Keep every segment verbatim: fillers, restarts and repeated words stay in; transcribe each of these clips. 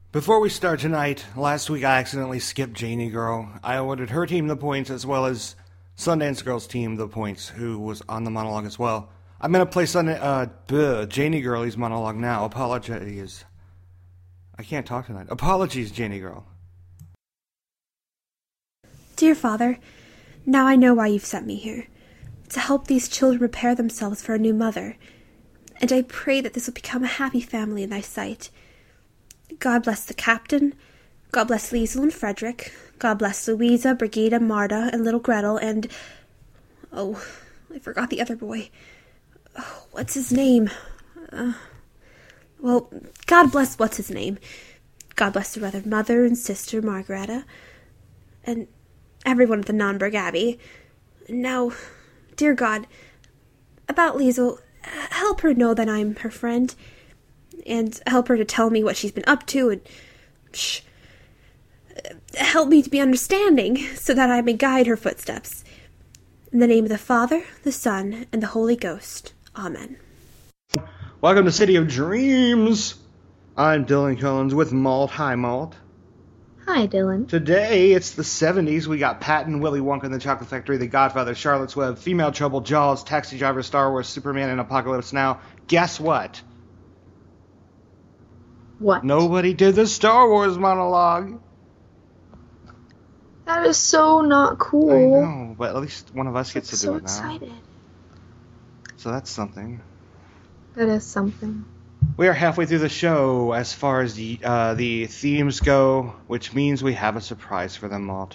Before we start tonight, last week I accidentally skipped Janie Girl. I awarded her team the points as well as Sundance Girl's team the points, who was on the monologue as well. I'm going to play Sunday, uh, bleh, Janie Girlie's monologue now. Apologies. I can't talk tonight. Apologies, Janie Girl. Dear Father, now I know why you've sent me here. To help these children prepare themselves for a new mother. And I pray that this will become a happy family in thy sight. God bless the captain. God bless Liesel and Frederick. God bless Louisa, Brigida, Marta, and little Gretel, and... Oh, I forgot the other boy. Oh, what's his name? Uh, well, God bless what's his name. God bless the other mother and sister, Margareta. And everyone at the Nonberg Abbey. Now, dear God, about Liesel, help her know that I'm her friend. And help her to tell me what she's been up to, and shh, help me to be understanding, so that I may guide her footsteps. In the name of the Father, the Son, and the Holy Ghost. Amen. Welcome to City of Dreams. I'm Dylan Collins with Malt. Hi, Malt. Hi, Dylan. Today, it's the seventies. We got Patton, Willy Wonka and the Chocolate Factory, The Godfather, Charlotte's Web, Female Trouble, Jaws, Taxi Driver, Star Wars, Superman, and Apocalypse Now. Guess what? What? Nobody did the Star Wars monologue. That is so not cool. I know, but at least one of us gets I'm to do so it now. excited. So that's something. That is something. We are halfway through the show as far as the uh, the themes go, which means we have a surprise for them, Malt.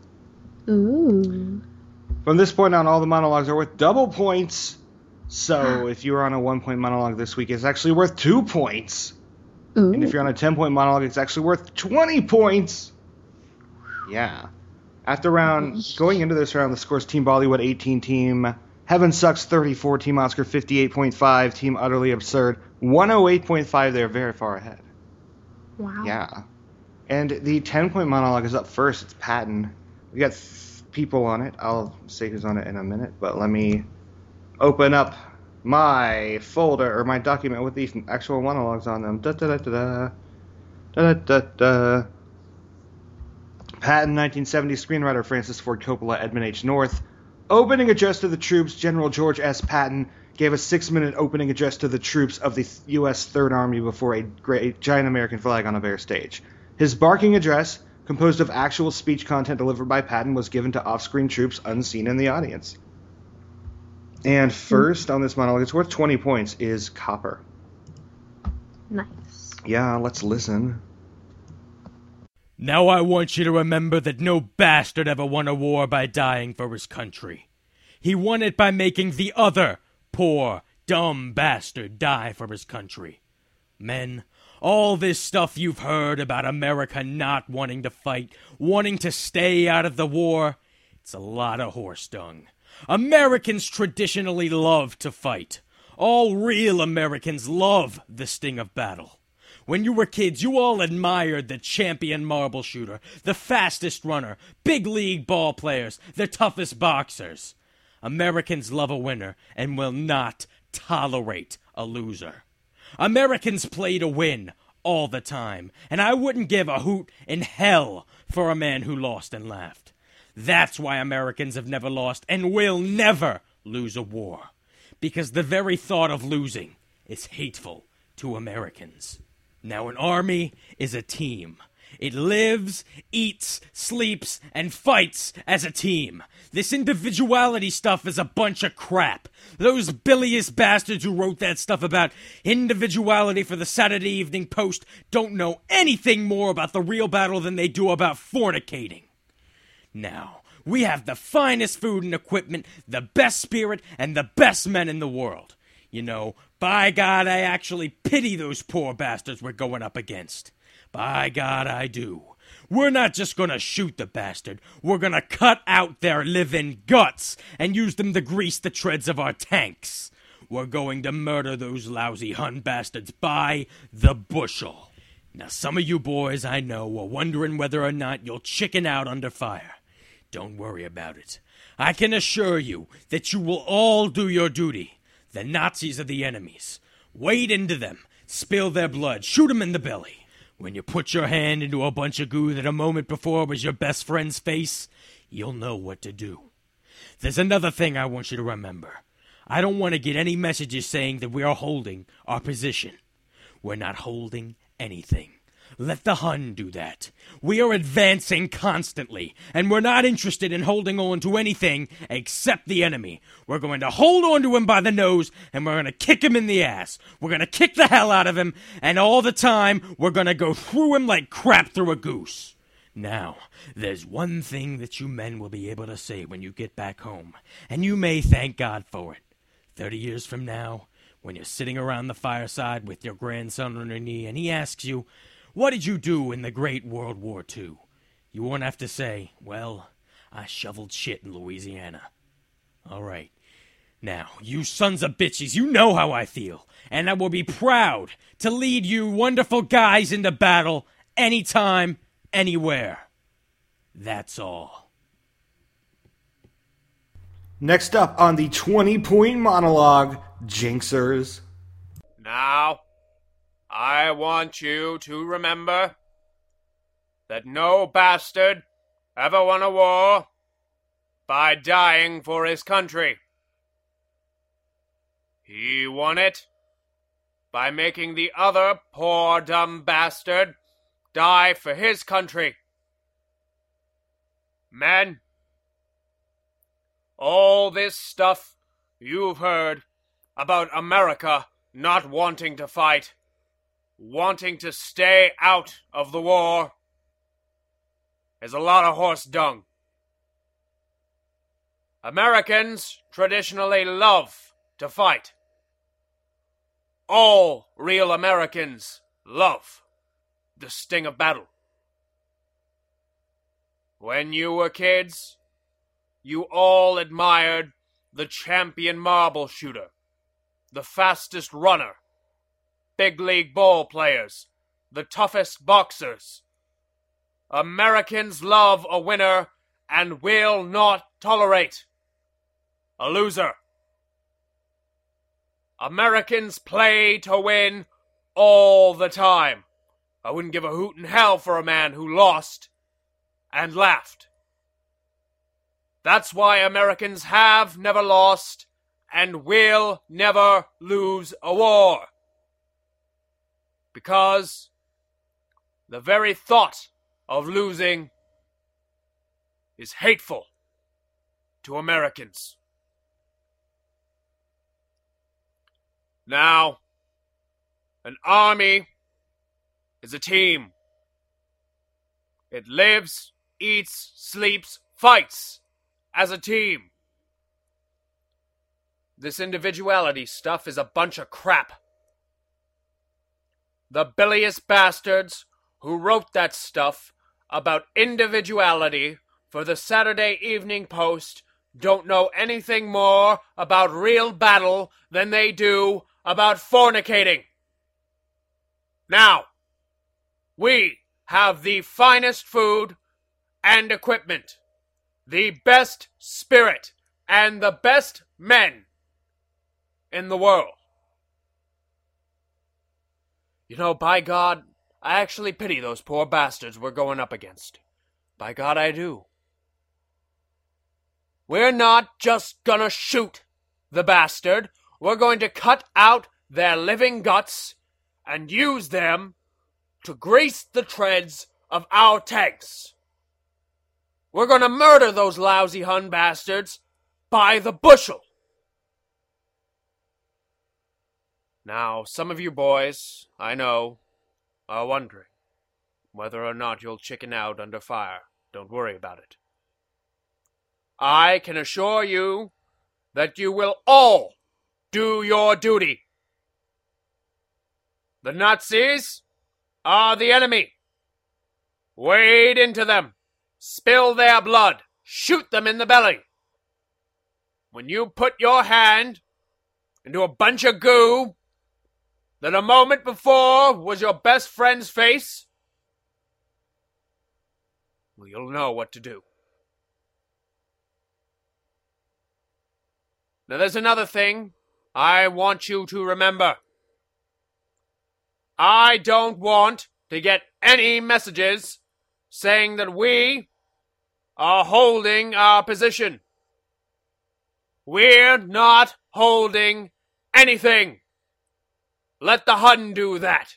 Ooh. From this point on, all the monologues are worth double points. So if you were on a one-point monologue this week, it's actually worth two points. Ooh. And if you're on a ten-point monologue, it's actually worth twenty points. Yeah. After round, going into this round, the scores: Team Bollywood eighteen, Team Heaven Sucks thirty-four, Team Oscar fifty-eight point five, Team Utterly Absurd one oh eight point five. They're very far ahead. Wow. Yeah. And the ten-point monologue is up first. It's Patton. We got th- people on it. I'll say who's on it in a minute, but let me open up my folder, or my document with these actual monologues on them. Da da da da da da da da. Patton, nineteen seventy, screenwriter Francis Ford Coppola, Edmund H. North. Opening address to the troops, General George S. Patton gave a six-minute opening address to the troops of the U S Third Army before a great giant American flag on a bare stage. His barking address, composed of actual speech content delivered by Patton, was given to off-screen troops unseen in the audience. And first on this monologue, it's worth twenty points, is Copper. Nice. Yeah, let's listen. Now I want you to remember that no bastard ever won a war by dying for his country. He won it by making the other poor, dumb bastard die for his country. Men, all this stuff you've heard about America not wanting to fight, wanting to stay out of the war, it's a lot of horse dung. Americans traditionally love to fight. All real Americans love the sting of battle. When you were kids, you all admired the champion marble shooter, the fastest runner, big league ball players, the toughest boxers. Americans love a winner and will not tolerate a loser. Americans play to win all the time, and I wouldn't give a hoot in hell for a man who lost and laughed. That's why Americans have never lost and will never lose a war. Because the very thought of losing is hateful to Americans. Now, an army is a team. It lives, eats, sleeps, and fights as a team. This individuality stuff is a bunch of crap. Those bilious bastards who wrote that stuff about individuality for the Saturday Evening Post don't know anything more about the real battle than they do about fornicating. Now, we have the finest food and equipment, the best spirit, and the best men in the world. You know, by God, I actually pity those poor bastards we're going up against. By God, I do. We're not just gonna shoot the bastard. We're gonna cut out their living guts and use them to grease the treads of our tanks. We're going to murder those lousy Hun bastards by the bushel. Now, some of you boys I know are wondering whether or not you'll chicken out under fire. Don't worry about it. I can assure you that you will all do your duty. The Nazis are the enemies. Wade into them, spill their blood, shoot them in the belly. When you put your hand into a bunch of goo that a moment before was your best friend's face, you'll know what to do. There's another thing I want you to remember. I don't want to get any messages saying that we are holding our position. We're not holding anything. Let the Hun do that. We are advancing constantly, and we're not interested in holding on to anything except the enemy. We're going to hold on to him by the nose, and we're going to kick him in the ass. We're going to kick the hell out of him, and all the time, we're going to go through him like crap through a goose. Now, there's one thing that you men will be able to say when you get back home, and you may thank God for it. Thirty years from now, when you're sitting around the fireside with your grandson on your knee, and he asks you, "What did you do in the Great World War Two?" You won't have to say, "Well, I shoveled shit in Louisiana." All right. Now, you sons of bitches, you know how I feel, and I will be proud to lead you wonderful guys into battle anytime, anywhere. That's all. Next up on the twenty-point monologue, Jinxers. Now, I want you to remember that no bastard ever won a war by dying for his country. He won it by making the other poor dumb bastard die for his country. Men, all this stuff you've heard about America not wanting to fight, wanting to stay out of the war, is a lot of horse dung. Americans traditionally love to fight. All real Americans love the sting of battle. When you were kids, you all admired the champion marble shooter, the fastest runner, big league ball players, the toughest boxers. Americans love a winner and will not tolerate a loser. Americans play to win all the time. I wouldn't give a hoot in hell for a man who lost and laughed. That's why Americans have never lost and will never lose a war. Because the very thought of losing is hateful to Americans. Now, an army is a team. It lives, eats, sleeps, fights as a team. This individuality stuff is a bunch of crap. The bilious bastards who wrote that stuff about individuality for the Saturday Evening Post don't know anything more about real battle than they do about fornicating. Now, we have the finest food and equipment, the best spirit, and the best men in the world. You know, by God, I actually pity those poor bastards we're going up against. By God, I do. We're not just gonna shoot the bastard. We're going to cut out their living guts and use them to grease the treads of our tanks. We're gonna murder those lousy Hun bastards by the bushel. Now, some of you boys, I know, are wondering whether or not you'll chicken out under fire. Don't worry about it. I can assure you that you will all do your duty. The Nazis are the enemy. Wade into them. Spill their blood. Shoot them in the belly. When you put your hand into a bunch of goo that a moment before was your best friend's face, well, you'll know what to do. Now, there's another thing I want you to remember. I don't want to get any messages saying that we are holding our position. We're not holding anything. Let the Hun do that.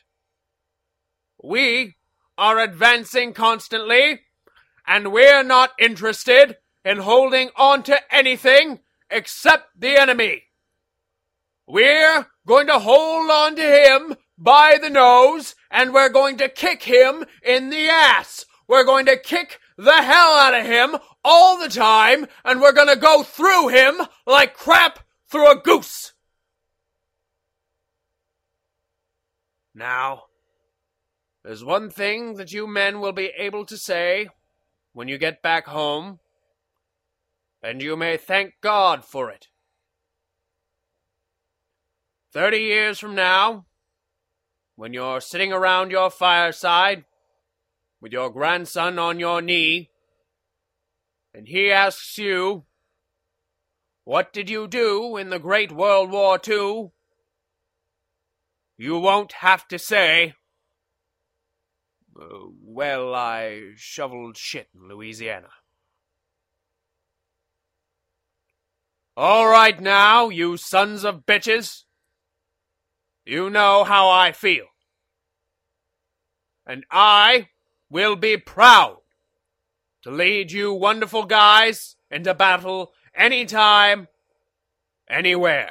We are advancing constantly, and we're not interested in holding on to anything except the enemy. We're going to hold on to him by the nose, and we're going to kick him in the ass. We're going to kick the hell out of him all the time, and we're going to go through him like crap through a goose. Now, there's one thing that you men will be able to say when you get back home, and you may thank God for it. Thirty years from now, when you're sitting around your fireside with your grandson on your knee, and he asks you, "What did you do in the Great World War Two?" you won't have to say, uh, well, I shoveled shit in Louisiana. All right now, you sons of bitches, you know how I feel. And I will be proud to lead you wonderful guys into battle anytime, anywhere.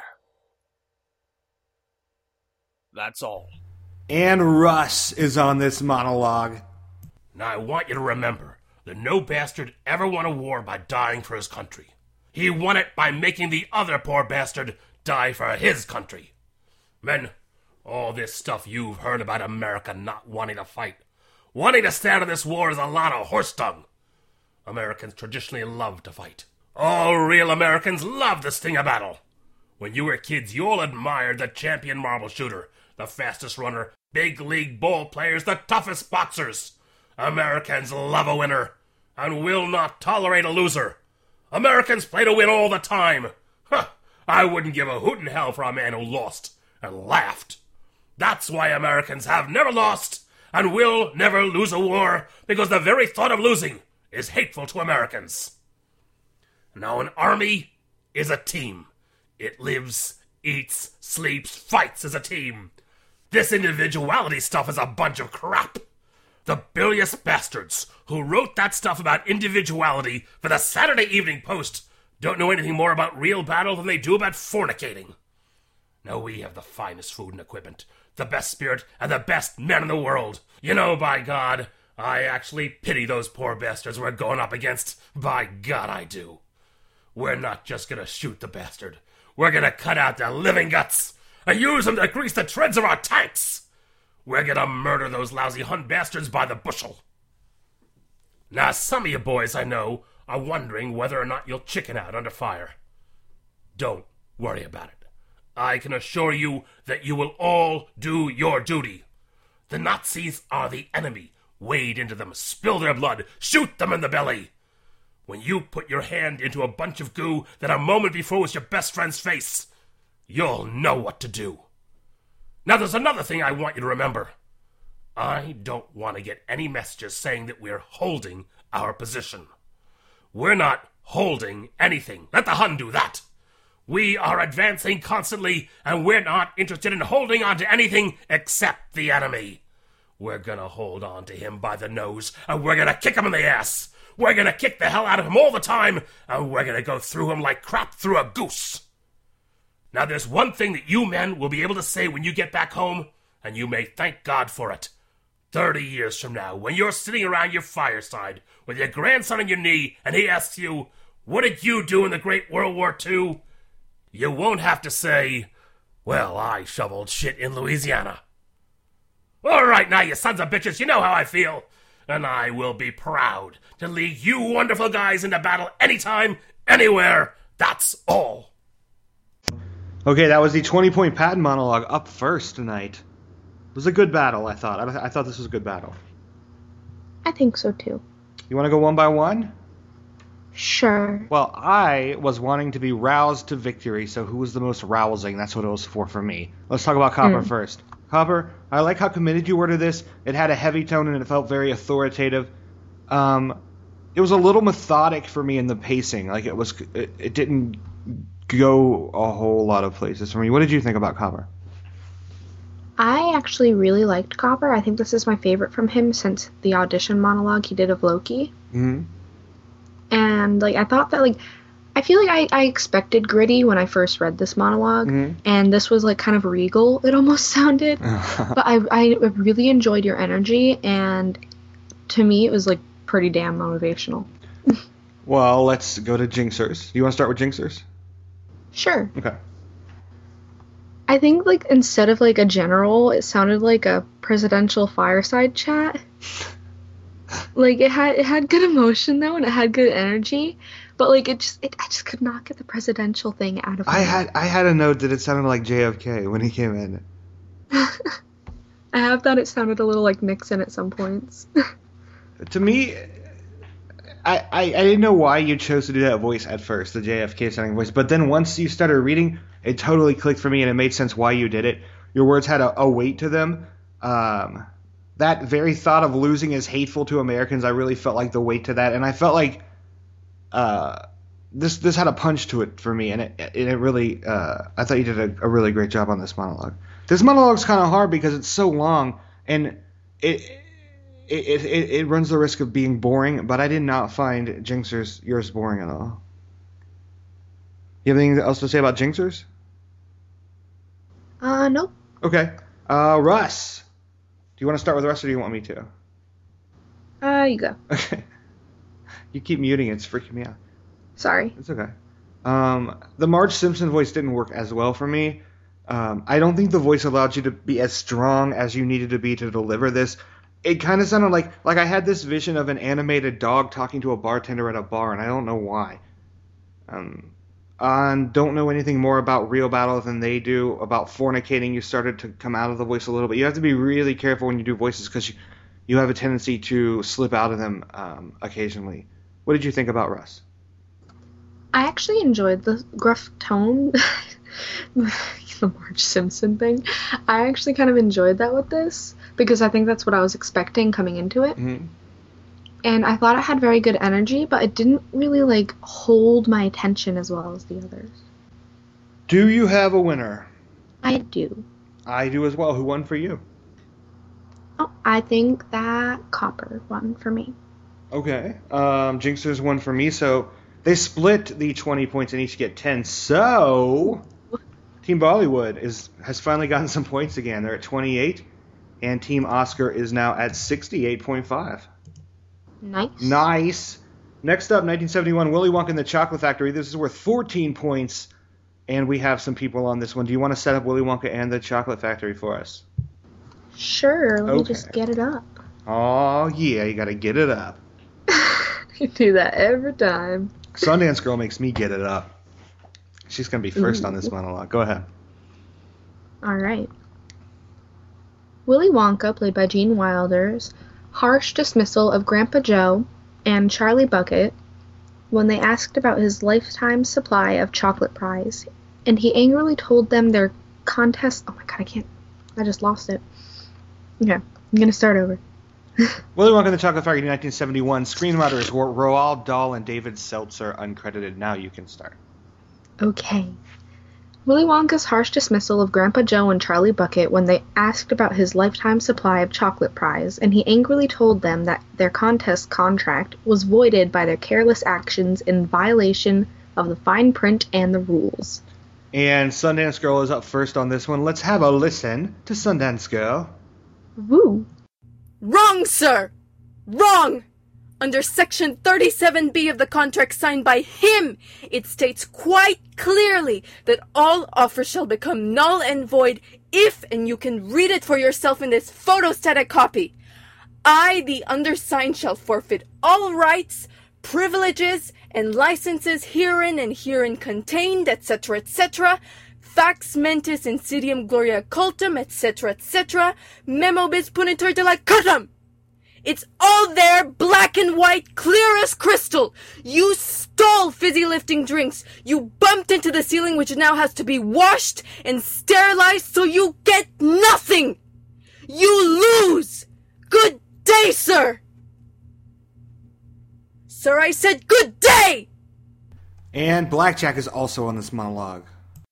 That's all. And Russ is on this monologue. Now I want you to remember that no bastard ever won a war by dying for his country. He won it by making the other poor bastard die for his country. Men, all this stuff you've heard about America not wanting to fight, wanting to stay out of this war is a lot of horse dung. Americans traditionally love to fight. All real Americans love the sting of battle. When you were kids, you all admired the champion marble shooter, the fastest runner, big league ball players, the toughest boxers. Americans love a winner and will not tolerate a loser. Americans play to win all the time. Huh, I wouldn't give a hoot in hell for a man who lost and laughed. That's why Americans have never lost and will never lose a war, because the very thought of losing is hateful to Americans. Now, an army is a team. It lives, eats, sleeps, fights as a team. This individuality stuff is a bunch of crap. The bilious bastards who wrote that stuff about individuality for the Saturday Evening Post don't know anything more about real battle than they do about fornicating. Now, we have the finest food and equipment, the best spirit, and the best men in the world. You know, by God, I actually pity those poor bastards we're going up against. By God, I do. We're not just gonna shoot the bastard. We're gonna cut out their living guts and use them to grease the treads of our tanks. We're gonna murder those lousy Hun bastards by the bushel. Now, some of you boys I know are wondering whether or not you'll chicken out under fire. Don't worry about it. I can assure you that you will all do your duty. The Nazis are the enemy. Wade into them, spill their blood, shoot them in the belly. When you put your hand into a bunch of goo that a moment before was your best friend's face, you'll know what to do. Now, there's another thing I want you to remember. I don't want to get any messages saying that we're holding our position. We're not holding anything. Let the Hun do that. We are advancing constantly, and we're not interested in holding on to anything except the enemy. We're gonna hold on to him by the nose, and we're gonna kick him in the ass. We're gonna kick the hell out of him all the time, and we're gonna go through him like crap through a goose. Now, there's one thing that you men will be able to say when you get back home, and you may thank God for it. Thirty years from now, when you're sitting around your fireside with your grandson on your knee, and he asks you, "What did you do in the Great World War Two?" you won't have to say, "Well, I shoveled shit in Louisiana." All right, now, you sons of bitches, you know how I feel. And I will be proud to lead you wonderful guys into battle anytime, anywhere. That's all. Okay, that was the twenty-point Patton monologue up first tonight. It was a good battle, I thought. I, I thought this was a good battle. I think so too. You want to go one by one? Sure. Well, I was wanting to be roused to victory, so who was the most rousing? That's what it was for for me. Let's talk about Copper Mm. first. Copper, I like how committed you were to this. It had a heavy tone and it felt very authoritative. Um, it was a little methodic for me in the pacing. Like it was, it, it didn't go a whole lot of places for me. What did you think about Copper? I actually really liked Copper. I think this is my favorite from him since the audition monologue he did of Loki. Mm-hmm. And, like, I thought that, like, I feel like I, I expected gritty when I first read this monologue, mm-hmm. and this was, like, kind of regal, it almost sounded. But I, I really enjoyed your energy, and to me it was, like, pretty damn motivational. Well, let's go to Jinxers. Do you want to start with Jinxers? Sure. Okay. I think, like, instead of, like, a general, it sounded like a presidential fireside chat. Like, it had it had good emotion, though, and it had good energy. But, like, it just, it, I just could not get the presidential thing out of I me. had I had a note that it sounded like J F K when he came in. I have thought it sounded a little like Nixon at some points. To me, I, I, I didn't know why you chose to do that voice at first, the J F K sounding voice. But then once you started reading, it totally clicked for me, and it made sense why you did it. Your words had a, a weight to them. Um, that very thought of losing is hateful to Americans. I really felt like the weight to that, and I felt like uh, this this had a punch to it for me, and it it, it really uh, I thought you did a, a really great job on this monologue. This monologue's kind of hard because it's so long, and it. It, it it runs the risk of being boring, but I did not find Jinxers yours boring at all. You have anything else to say about Jinxers? Uh, nope. Okay. Uh, Russ. Do you want to start with Russ, or do you want me to? Uh, you go. Okay. You keep muting it. It's freaking me out. Sorry. It's okay. Um, the Marge Simpson voice didn't work as well for me. Um, I don't think the voice allowed you to be as strong as you needed to be to deliver this. It kind of sounded like like I had this vision of an animated dog talking to a bartender at a bar, and I don't know why. Um, I don't know anything more about Real Battle than they do. About fornicating, you started to come out of the voice a little bit. You have to be really careful when you do voices because you, you have a tendency to slip out of them um, occasionally. What did you think about Russ? I actually enjoyed the gruff tone. The Marge Simpson thing. I actually kind of enjoyed that with this because I think that's what I was expecting coming into it. Mm-hmm. And I thought it had very good energy, but it didn't really, like, hold my attention as well as the others. Do you have a winner? I do. I do as well. Who won for you? Oh, I think that Copper won for me. Okay. Um, Jinxers won for me, so they split the twenty points and each get ten. So Team Bollywood is has finally gotten some points again. They're at twenty-eight, and Team Oscar is now at sixty-eight point five. Nice. Nice. Next up, nineteen seventy-one, Willy Wonka and the Chocolate Factory. This is worth fourteen points, and we have some people on this one. Do you want to set up Willy Wonka and the Chocolate Factory for us? Sure, let Okay. me just get it up. Oh, yeah, you got to get it up. You do that every time. Sundance Girl makes me get it up. She's going to be first Ooh. on this monologue. Go ahead. Alright. Willy Wonka, played by Gene Wilder's harsh dismissal of Grandpa Joe and Charlie Bucket when they asked about his lifetime supply of chocolate pies, and he angrily told them their contest... Oh my god, I can't... I just lost it. Okay, I'm gonna start over. Willy Wonka and the Chocolate Factory, nineteen seventy-one. Screenwriters were Roald Dahl and David Seltzer, uncredited. Now you can start. Okay. Willy Wonka's harsh dismissal of Grandpa Joe and Charlie Bucket when they asked about his lifetime supply of chocolate pies, and he angrily told them that their contest contract was voided by their careless actions in violation of the fine print and the rules. And Sundance Girl is up first on this one. Let's have a listen to Sundance Girl. Woo! Wrong, sir! Wrong! Under Section thirty-seven B of the contract signed by him, it states quite clearly that all offers shall become null and void if, and you can read it for yourself in this photostatic copy, I, the undersigned, shall forfeit all rights, privileges, and licenses herein and herein contained, et cetera, et cetera, fax mentis insidium gloria cultum, et cetera, et cetera, memo bis punitor de la cutum. It's all there, black and white, clear as crystal. You stole fizzy lifting drinks. You bumped into the ceiling, which now has to be washed and sterilized, so you get nothing. You lose! Good day, sir! Sir, I said good day! And Blackjack is also on this monologue.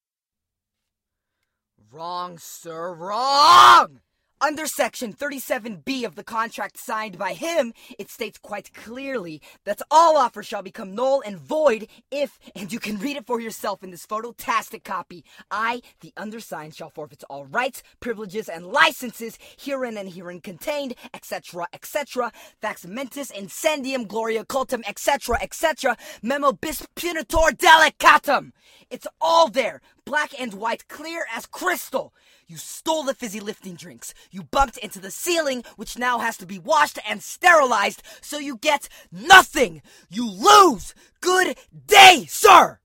Wrong, sir, wrong! Under Section thirty-seven B of the contract signed by him, it states quite clearly that all offers shall become null and void if, and you can read it for yourself in this phototastic copy, I, the undersigned, shall forfeit all rights, privileges, and licenses herein and herein contained, et cetera, et cetera, fax mentis, incendium, gloria cultum, et cetera, et cetera, memo bis punitor delicatum. It's all there, black and white, clear as crystal. You stole the fizzy lifting drinks. You bumped into the ceiling, which now has to be washed and sterilized, so you get nothing. You lose. Good day, sir.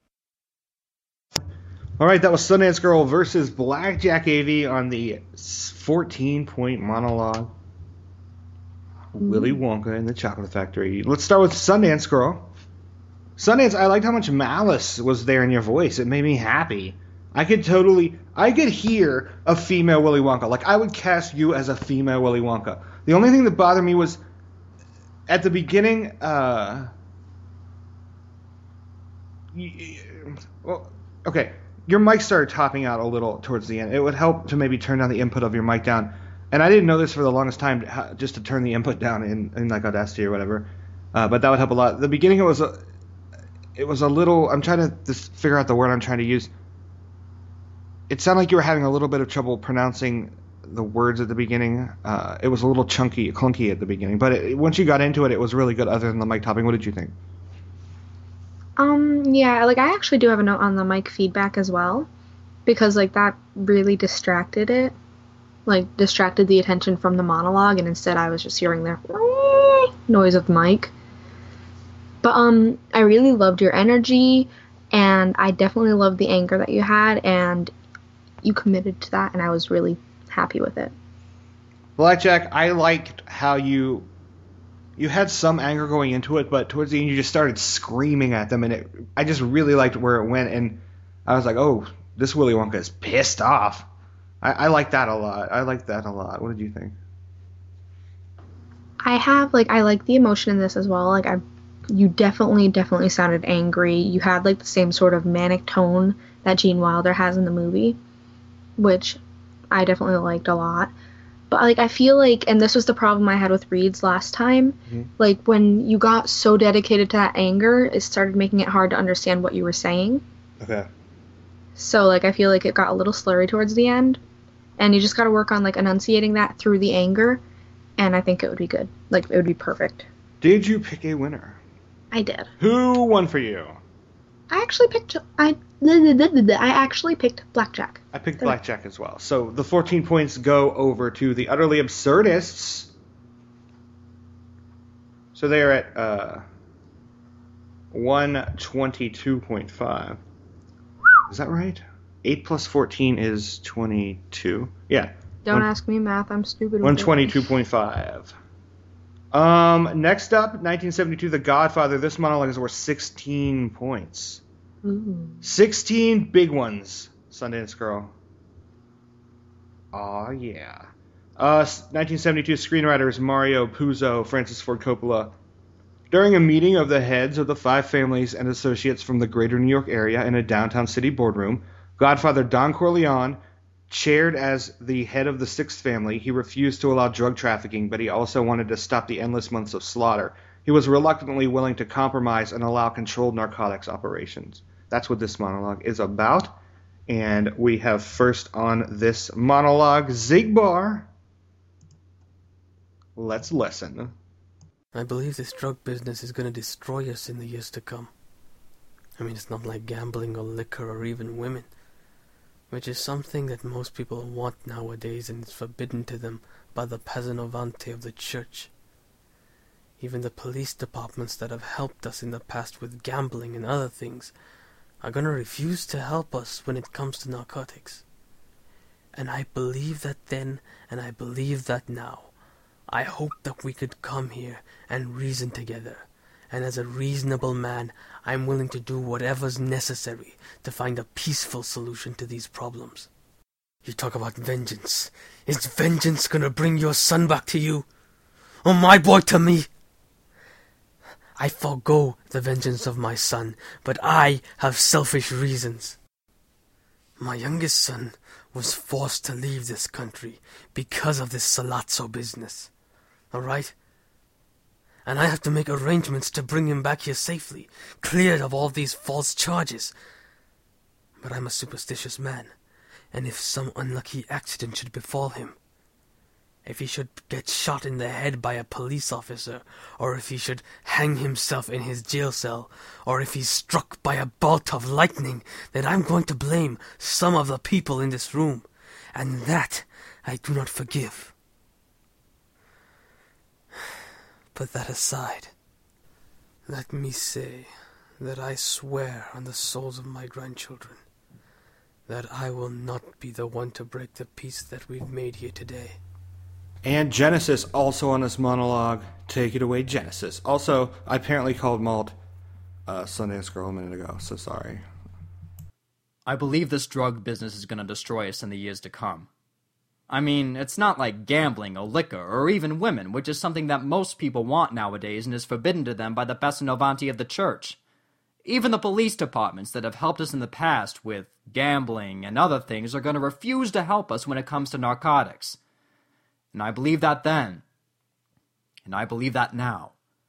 All right, that was Sundance Girl versus Blackjack A V on the fourteen-point monologue. Mm. Willy Wonka and the Chocolate Factory. Let's start with Sundance Girl. Sundance, I liked how much malice was there in your voice. It made me happy. I could totally, I could hear a female Willy Wonka. Like, I would cast you as a female Willy Wonka. The only thing that bothered me was, at the beginning, uh, well, okay, your mic started topping out a little towards the end. It would help to maybe turn down the input of your mic down. And I didn't know this for the longest time, just to turn the input down in, in like, Audacity or whatever. Uh, but that would help a lot. The beginning, it was a, it was a little, I'm trying to just figure out the word I'm trying to use. It sounded like you were having a little bit of trouble pronouncing the words at the beginning. Uh, it was a little chunky, clunky at the beginning. But it, once you got into it, it was really good other than the mic topping. What did you think? Um, yeah, like, I actually do have a note on the mic feedback as well. Because, like, that really distracted it. Like, distracted the attention from the monologue. And instead I was just hearing the noise of the mic. But, um, I really loved your energy. And I definitely loved the anger that you had. And you committed to that, and I was really happy with it. Blackjack, I liked how you you had some anger going into it, but towards the end you just started screaming at them, and it, I just really liked where it went, and I was like, oh, this Willy Wonka is pissed off. I, I like that a lot. I like that a lot. What did you think? I have, like, I like the emotion in this as well. Like, I, you definitely, definitely sounded angry. You had, like, the same sort of manic tone that Gene Wilder has in the movie, which I definitely liked a lot. But, like, I feel like, and this was the problem I had with Reed's last time, mm-hmm. like, when you got so dedicated to that anger, it started making it hard to understand what you were saying. Okay. So, like, I feel like it got a little slurry towards the end, and you just gotta work on, like, enunciating that through the anger, and I think it would be good. Like, it would be perfect. Did you pick a winner? I did. Who won for you? I actually picked, I, I actually picked Blackjack. I picked Blackjack as well. So the fourteen points go over to the Utterly Absurdists. So they are at uh, one twenty-two point five. Is that right? eight plus fourteen is twenty-two. Yeah. Don't One, ask me math. I'm stupid. one twenty-two point five. Um, next up, nineteen seventy-two, The Godfather. This monologue is worth sixteen points. Ooh. sixteen big ones, Sundance Girl. Aw, yeah. Uh, nineteen seventy-two, screenwriters Mario Puzo, Francis Ford Coppola. During a meeting of the heads of the five families and associates from the greater New York area in a downtown city boardroom, Godfather Don Corleone chaired as the head of the sixth family. He refused to allow drug trafficking, but he also wanted to stop the endless months of slaughter. He was reluctantly willing to compromise and allow controlled narcotics operations. That's what this monologue is about. And we have first on this monologue, Zigbar. Let's listen. I believe this drug business is going to destroy us in the years to come. I mean, it's not like gambling or liquor or even women, which is something that most people want nowadays and is forbidden to them by the Pazinovante of the church. Even the police departments that have helped us in the past with gambling and other things are going to refuse to help us when it comes to narcotics. And I believe that then, and I believe that now. I hope that we could come here and reason together, and as a reasonable man, I'm willing to do whatever's necessary to find a peaceful solution to these problems. You talk about vengeance. Is vengeance gonna bring your son back to you? Or my boy to me? I forego the vengeance of my son, but I have selfish reasons. My youngest son was forced to leave this country because of this Sollozzo business. Alright? And I have to make arrangements to bring him back here safely, cleared of all these false charges. But I'm a superstitious man, and if some unlucky accident should befall him, if he should get shot in the head by a police officer, or if he should hang himself in his jail cell, or if he's struck by a bolt of lightning, then I'm going to blame some of the people in this room, and that I do not forgive. Put that aside. Let me say that I swear on the souls of my grandchildren that I will not be the one to break the peace that we've made here today. And Genesis also on this monologue. Take it away, Genesis. Also, I apparently called Malt uh, Sundance Girl a minute ago, so sorry. I believe this drug business is going to destroy us in the years to come. I mean, it's not like gambling or liquor or even women, which is something that most people want nowadays and is forbidden to them by the Passanovanti of the church. Even the police departments that have helped us in the past with gambling and other things are going to refuse to help us when it comes to narcotics. And I believe that then. And I believe that now.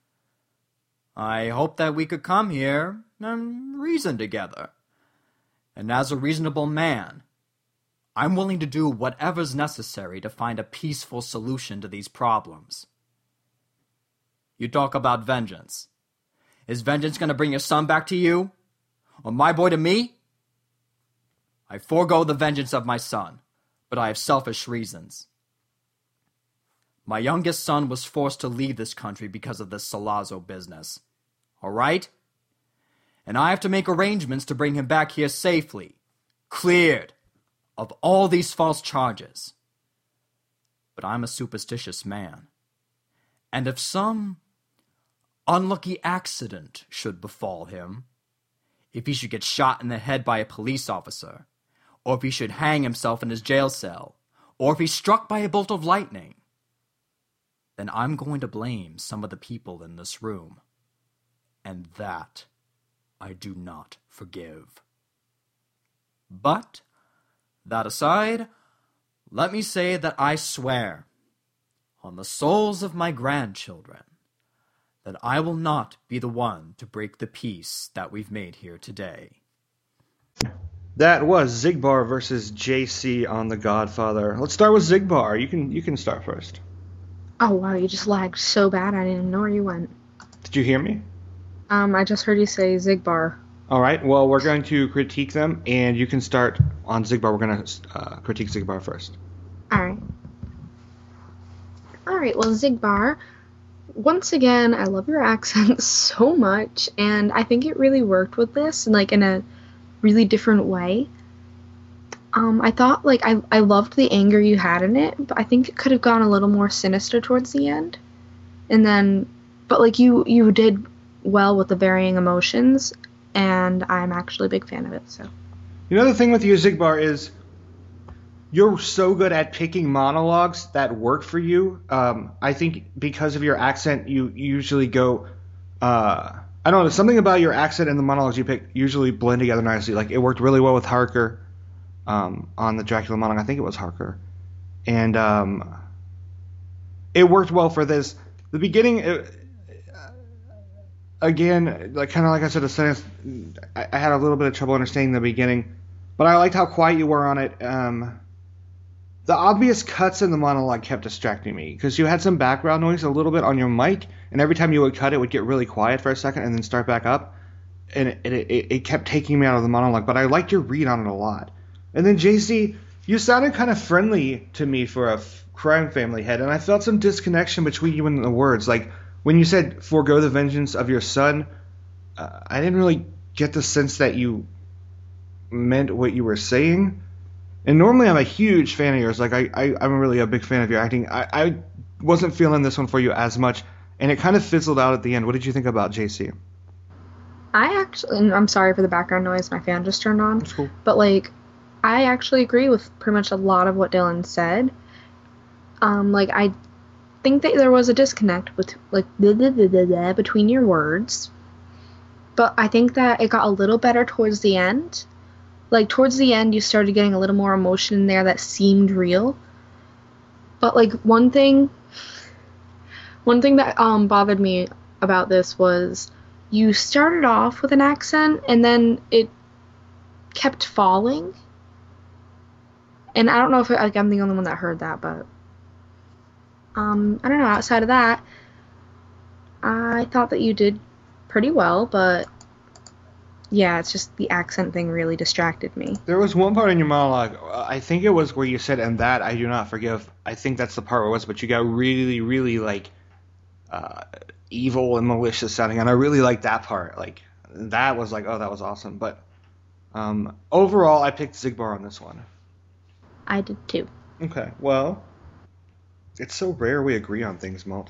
I hope that we could come here and reason together. And as a reasonable man, I'm willing to do whatever's necessary to find a peaceful solution to these problems. You talk about vengeance. Is vengeance going to bring your son back to you? Or my boy to me? I forego the vengeance of my son, but I have selfish reasons. My youngest son was forced to leave this country because of this Sollozzo business. All right? And I have to make arrangements to bring him back here safely, cleared of all these false charges. But I'm a superstitious man. And if some unlucky accident should befall him, if he should get shot in the head by a police officer, or if he should hang himself in his jail cell, or if he's struck by a bolt of lightning, then I'm going to blame some of the people in this room. And that I do not forgive. But, that aside, let me say that I swear, on the souls of my grandchildren, that I will not be the one to break the peace that we've made here today. That was Xigbar versus J C on The Godfather. Let's start with Xigbar. You can you can start first. Oh, wow, you just lagged so bad I didn't even know where you went. Did you hear me? Um, I just heard you say Xigbar. All right, well, we're going to critique them, and you can start on Xigbar. We're going to uh, critique Xigbar first. All right. All right, well, Xigbar, once again, I love your accent so much, and I think it really worked with this, like, in a really different way. Um, I thought, like, I, I loved the anger you had in it, but I think it could have gone a little more sinister towards the end. And then, but, like, you, you did well with the varying emotions, and I'm actually a big fan of it, so. You know, the thing with you, Xigbar, is you're so good at picking monologues that work for you. Um, I think because of your accent, you usually go, uh, I don't know, something about your accent and the monologues you pick usually blend together nicely. Like, it worked really well with Harker. Um, on the Dracula monologue, I think it was Harker, and um, it worked well for this. The beginning, it, uh, again, like kind of like I said, a sentence. I, I had a little bit of trouble understanding the beginning, but I liked how quiet you were on it. Um, the obvious cuts in the monologue kept distracting me because you had some background noise a little bit on your mic, and every time you would cut, it would get really quiet for a second and then start back up, and it, it, it, it kept taking me out of the monologue. But I liked your read on it a lot. And then, J C, you sounded kind of friendly to me for a f- crime family head, and I felt some disconnection between you and the words. Like, when you said, forego the vengeance of your son, uh, I didn't really get the sense that you meant what you were saying. And normally I'm a huge fan of yours. Like, I, I, I'm really a big fan of your acting. I, I wasn't feeling this one for you as much, and it kind of fizzled out at the end. What did you think about J C? I actually, and I'm sorry for the background noise, my fan just turned on. That's cool. But, like, I actually agree with pretty much a lot of what Dylan said. Um, like, I think that there was a disconnect with, like, blah, blah, blah, blah, blah, between your words. But I think that it got a little better towards the end. Like, towards the end, you started getting a little more emotion in there that seemed real. But, like, one thing... One thing that um, bothered me about this was you started off with an accent, and then it kept falling. And I don't know if it, like, I'm the only one that heard that, but... Um, I don't know, outside of that, I thought that you did pretty well, but... Yeah, it's just the accent thing really distracted me. There was one part in your monologue, I think it was where you said, "And that I do not forgive." I think that's the part where it was, but you got really, really, like, uh, evil and malicious sounding, and I really liked that part. Like, that was like, oh, that was awesome. But um, overall, I picked Xigbar on this one. I did too. Okay, well, it's so rare we agree on things, Malt.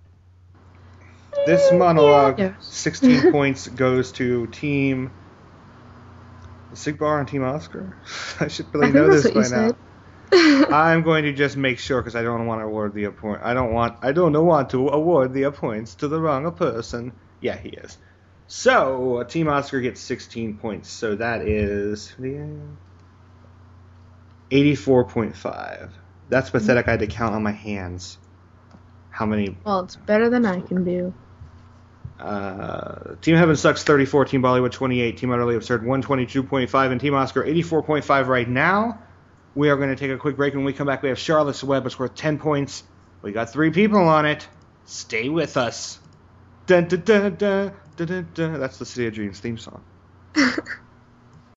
This monologue, Yeah. sixteen points, goes to Team Xigbar and Team Oscar. I should really I think know that's this what by you now. said. I'm going to just make sure because I don't want to award the point. I don't want. I don't want to award the points to the wrong person. Yeah, he is. So Team Oscar gets sixteen points. So that is eighty-four point five. That's pathetic. I had to count on my hands. How many? Well, it's better than I can do. Uh, Team Heaven Sucks thirty-four, Team Bollywood twenty-eight, Team Utterly Absurd one twenty-two point five, and Team Oscar eighty-four point five right now. We are going to take a quick break. When we come back, we have Charlotte's Web. It's worth ten points. We got three people on it. Stay with us. Dun, dun, dun, dun, dun, dun, dun. That's the City of Dreams theme song.